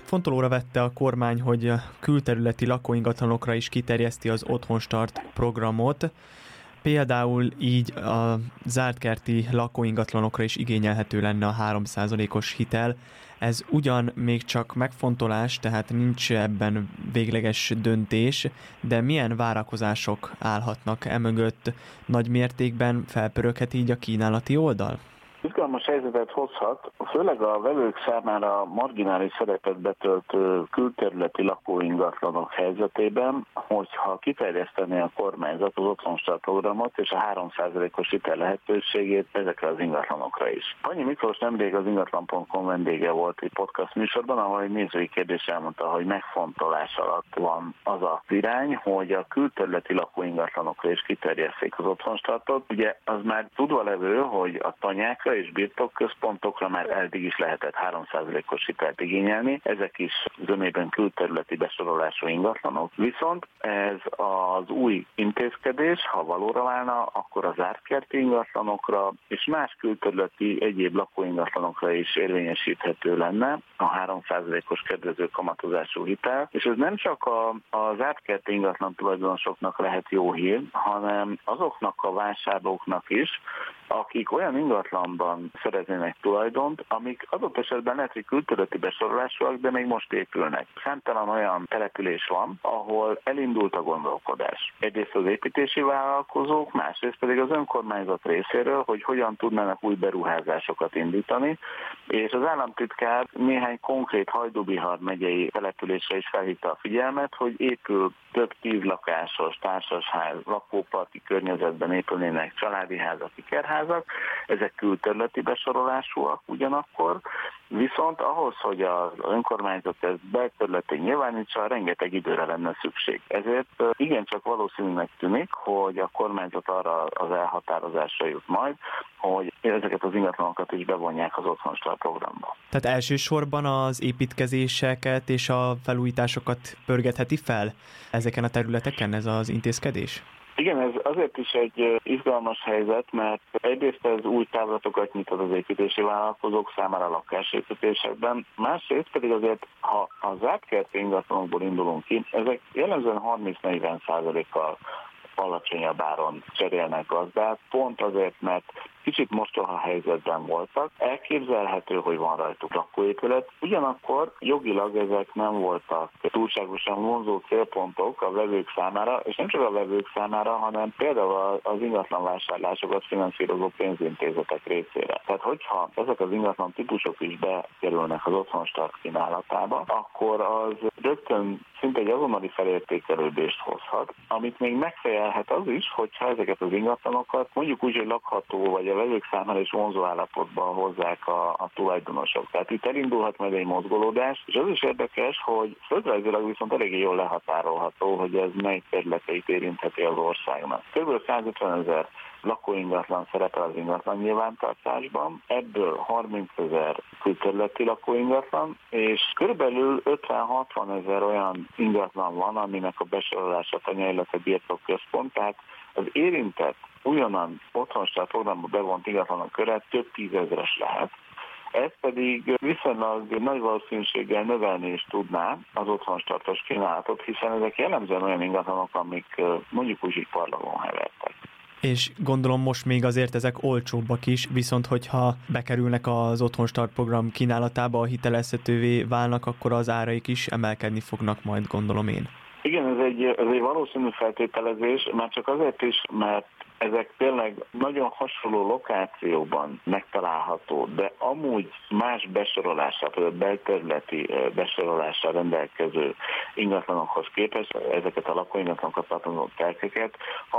fontolóra vette a kormány, hogy a külterületi lakóingatlanokra is kiterjeszti az Otthonstart programot. Például így a zártkerti lakóingatlanokra is igényelhető lenne a 3%-os hitel. Ez ugyan még csak megfontolás, tehát nincs ebben végleges döntés, de milyen várakozások állhatnak emögött? Nagy mértékben felpöröghet így a kínálati oldal? Izgalmas helyzetet hozhat, főleg a vevők számára marginális szerepet betöltő külterületi lakóingatlanok helyzetében, hogyha kiterjesztené a kormányzat az Otthonstart programot és a 3%-os hitel lehetőségét ezekre az ingatlanokra is. Pannyi Miklós nemrég az ingatlan.com vendége volt egy podcast műsorban, ahol egy nézői kérdés elmondta, hogy megfontolás alatt van az az irány, hogy a külterületi lakóingatlanokra is kiterjesszék az Otthonstartot. Ugye az már tudva levő, hogy a tanyákra és birtokközpontokra már eddig is lehetett 3%-os hitelt igényelni. Ezek is zömében külterületi besorolású ingatlanok. Viszont ez az új intézkedés, ha valóra válna, akkor az zártkerti ingatlanokra és más külterületi egyéb lakóingatlanokra is érvényesíthető lenne a 3%-os kedvező kamatozású hitel. És ez nem csak a zártkerti ingatlan tulajdonosoknak lehet jó hír, hanem azoknak a vásárlóknak is, akik olyan ingatlanban szereznének tulajdont, amik adott esetben lehet, hogy külterületi besorolásúak, de még most épülnek. Számtalan olyan település van, ahol elindult a gondolkodás. Egyrészt az építési vállalkozók, másrészt pedig az önkormányzat részéről, hogy hogyan tudnának új beruházásokat indítani, és az államtitkár néhány konkrét Hajdú-Bihar megyei településre is felhívta a figyelmet, hogy épül több 10 lakásos társasház, lakóparti környezetben épülnének családi házak, ikerházak, ezek külterületi besorolásúak ugyanakkor, viszont ahhoz, hogy az önkormányzat ezt belterületén nyilvánítsa, rengeteg időre lenne szükség. Ezért igencsak valószínűnek tűnik, hogy a kormányzat arra az elhatározásra jut majd, hogy ezeket az ingatlanokat is bevonják az Otthonstart programba. Tehát elsősorban az építkezéseket és a felújításokat pörgetheti fel ezeken a területeken ez az intézkedés? Igen, ez azért is egy izgalmas helyzet, mert egyrészt ez új távlatokat nyitott az építési vállalkozók számára a lakásépítésekben, másrészt pedig azért, ha a zártkerti ingatlanokból indulunk ki, ezek jellemzően 30-40%-kal alacsonyabb áron cserélnek gazdát, pont azért, mert kicsit mostoha helyzetben voltak. Elképzelhető, hogy van rajtuk lakóépület, ugyanakkor jogilag ezek nem voltak túlságosan vonzó célpontok a vevők számára, és nem csak a vevők számára, hanem például az ingatlanvásárlásokat finanszírozó pénzintézetek részére. Tehát hogyha ezek az ingatlan típusok is bekerülnek az Otthonstart kínálatába, akkor az rögtön szinte egy azonnali felértékelődést hozhat, amit még megfejelhet az is, hogyha ezeket az ingatlanokat mondjuk úgy, hogy lakható vagy a vevők számára is vonzó állapotban hozzák a tulajdonosok. Tehát itt elindulhat majd egy mozgolódás, és az is érdekes, hogy földrajzilag viszont eléggé jól lehatárolható, hogy ez mely területeit érintheti az országnak. Kb. 150 000 lakóingatlan szerepel az ingatlan nyilvántartásban, ebből 30 000 külterületi lakóingatlan, és körülbelül 50-60 000 olyan ingatlan van, aminek a besorolása tanya, illetve birtokközpont, tehát az érintett újonnan Otthonstart programba bevont ingatlanok köre több 10 000-es lehet. Ez pedig viszonylag nagy valószínűséggel növelni is tudná az Otthonstartos kínálatot, hiszen ezek jellemzően olyan ingatlanok, amik mondjuk úgy parlagon hevertek. És gondolom most még azért ezek olcsóbbak is, viszont hogyha bekerülnek az Otthonstart program kínálatába, a hitelezhetővé válnak, akkor az áraik is emelkedni fognak majd, gondolom én. Igen, ez egy valószínű feltételezés, már csak azért is, mert ezek tényleg nagyon hasonló lokációban megtalálható, de amúgy más besorolással, például belterületi besorolással rendelkező ingatlanokhoz képest ezeket a lakóingatlanokat tartalmazó telkeket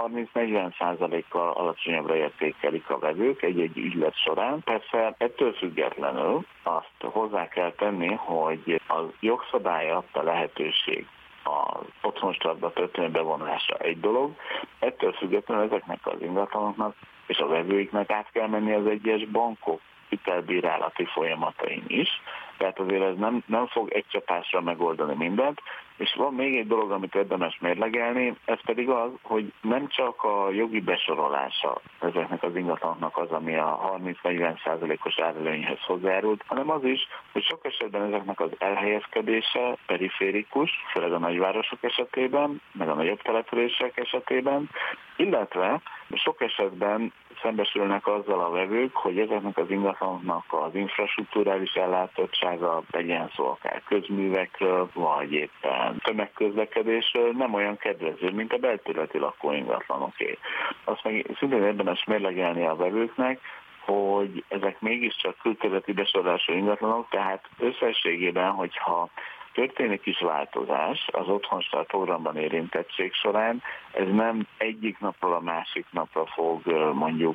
30-40%-kal alacsonyabbra értékelik a vevők egy ügylet során. Persze ettől függetlenül azt hozzá kell tenni, hogy a jogszabály adta lehetőség az Otthonstartba történő bevonulása egy dolog, ettől függetlenül ezeknek az ingatlanoknak és a vevőiknek át kell menni az egyes bankok hitelbírálati folyamatain is. Tehát azért ez nem fog egy csapásra megoldani mindent, és van még egy dolog, amit érdemes mérlegelni, ez pedig az, hogy nem csak a jogi besorolása ezeknek az ingatlanoknak az, ami a 30-40%-os árelőnyhez hozzájárult, hanem az is, hogy sok esetben ezeknek az elhelyezkedése periférikus, főleg a nagyvárosok esetében, meg a nagyobb települések esetében, illetve sok esetben szembesülnek azzal a vevők, hogy ezeknek az ingatlanoknak az infrastruktúrális ellátottsága, legyen szó akár közművekről, vagy éppen tömegközlekedésről nem olyan kedvező, mint a belterületi lakóingatlanoké. Azt meg szintén érdemes mérlegelni a vevőknek, hogy ezek mégiscsak külterületi besorolású ingatlanok, tehát összességében, hogyha történik is változás az Otthonstart programban érintettség során, ez nem egyik napról a másik napra fog mondjuk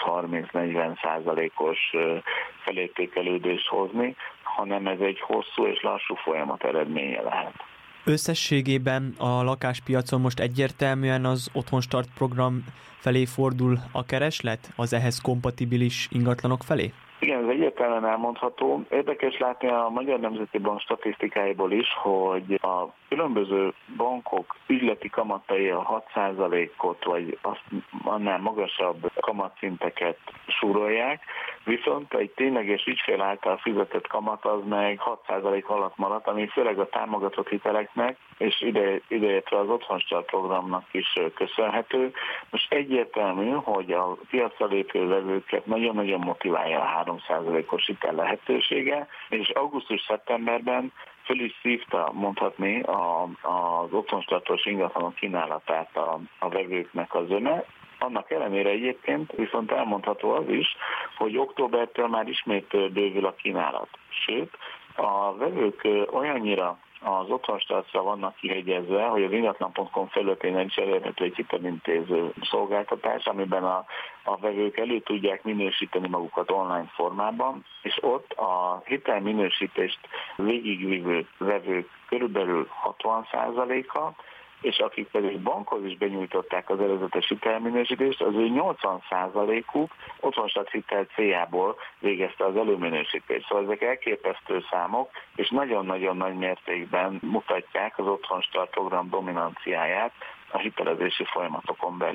20-30-40%-os felértékelődést hozni, hanem ez egy hosszú és lassú folyamat eredménye lehet. Összességében a lakáspiacon most egyértelműen az Otthonstart program felé fordul a kereslet, az ehhez kompatibilis ingatlanok felé? Igen, ez egyértelműen elmondható. Érdekes látni a Magyar Nemzeti Bank statisztikáiból is, hogy a különböző bankok üzleti kamatai a 6%-ot, vagy annál magasabb kamatszinteket súrolják, viszont egy tényleges ügyfél által fizetett kamat az meg 6% alatt maradt, ami főleg a támogatott hiteleknek, és ideértve az Otthonstart programnak is köszönhető. Most egyértelmű, hogy a piacra lépő vevőket nagyon-nagyon motiválja a 3%-os hitel lehetősége, és augusztus-szeptemberben föl is szívta, mondhatni, az Otthonstartos ingatlanok kínálatát a vevőknek az zöme. Annak ellenére egyébként viszont elmondható az is, hogy októbertől már ismét bővül a kínálat. Sőt, a vevők olyannyira az Otthonstartra vannak kihegyezve, hogy az ingatlan.com felületén is elérhető egy hitelintéző szolgáltatás, amiben a vevők elő tudják minősíteni magukat online formában, és ott a hitelminősítést végigvívő vevők körülbelül 60%-a, és akik pedig bankhoz is benyújtották az előzetes hitelminősítést, az ő 80%-uk Otthonstart hitel céljából végezte az előminősítést. Szóval ezek elképesztő számok, és nagyon-nagyon nagy mértékben mutatják az Otthonstart program dominanciáját a hitelezési folyamatokon belül.